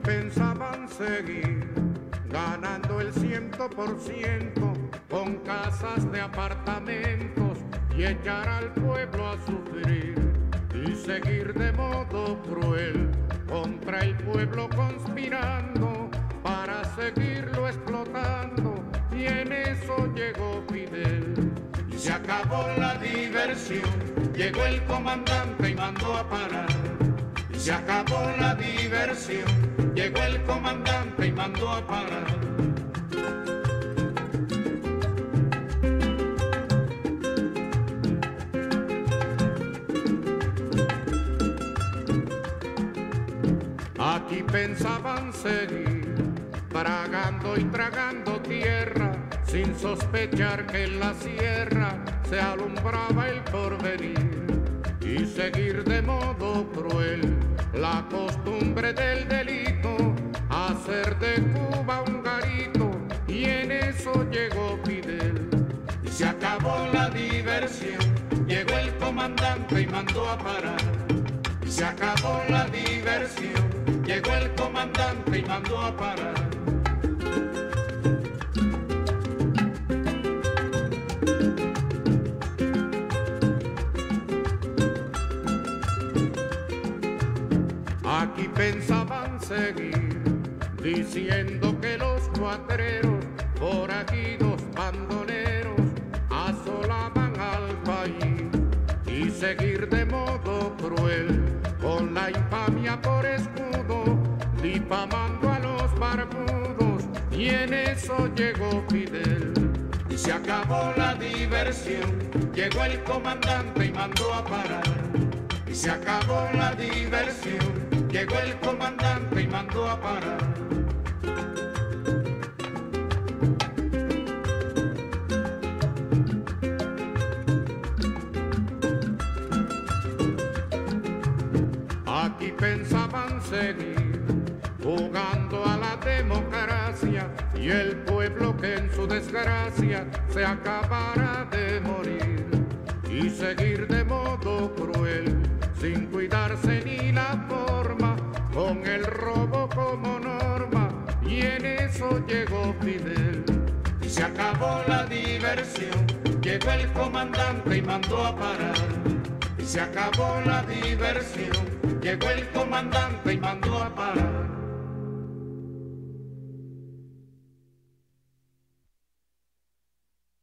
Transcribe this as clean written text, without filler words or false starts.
pensaban seguir ganando el 100% con casas de apartamentos y echar al pueblo a sufrir y seguir de modo cruel contra el pueblo conspirando para seguirlo explotando, y en eso llegó Fidel. Y se acabó la diversión, llegó el comandante y mandó a parar. Y se acabó la diversión, llegó el comandante y mandó a parar. Aquí pensaban seguir tragando y tragando tierra, sin sospechar que en la sierra se alumbraba el porvenir, y seguir de modo cruel la costumbre del delito, hacer de Cuba un garito, y en eso llegó Fidel. Y se acabó la diversión, llegó el comandante y mandó a parar. Y se acabó la diversión, llegó el comandante y mandó a parar. Aquí pensaban seguir diciendo que los cuatreros, forajidos, bandoleros, asolaban al país, y seguir de modo cruel con la infamia por escudo, difamando a los barbudos, y en eso llegó Fidel. Y se acabó la diversión, llegó el comandante y mandó a parar. Y se acabó la diversión, llegó el comandante y mandó a parar. Aquí pensaban seguir jugando a la democracia, y el pueblo que en su desgracia se acabara de morir, y seguir de modo cruel sin cuidarse ni la forma, con el robo como norma, y en eso llegó Fidel. Y se acabó la diversión, llegó el comandante y mandó a parar. Y se acabó la diversión, llegó el comandante y mandó a parar.